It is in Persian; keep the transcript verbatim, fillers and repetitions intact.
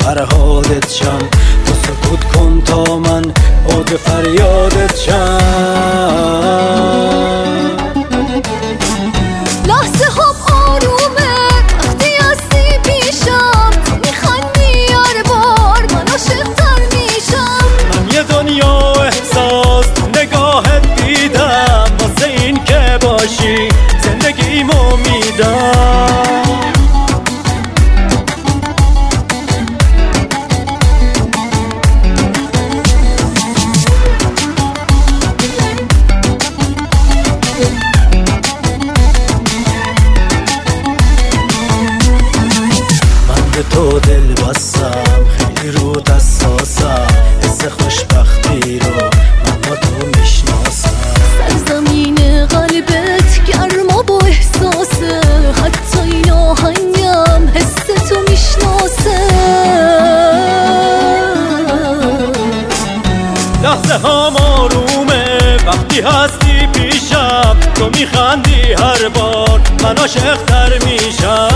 فرهادت شم. تو سکوت کن تا من اوج فریادت شم. لحظه هم آرومه وقتی هستی پیشم، تو میخندی هر بار من عاشق‌تر میشم. من یه دنیا احساس تو نگاهت دیدم، واسه این که باشی زندگیمو میدم. تو دل بستم، خیلی رود حساسم، حس خوشبختی رو من با تو میشناسم. سرزمین قلبت گرما با احساسه، حتی این آهنگم حس تو میشناسه. لحظه هم آرومه وقتی هستی پیشم، تو میخندی هر بار من عاشق‌تر میشم.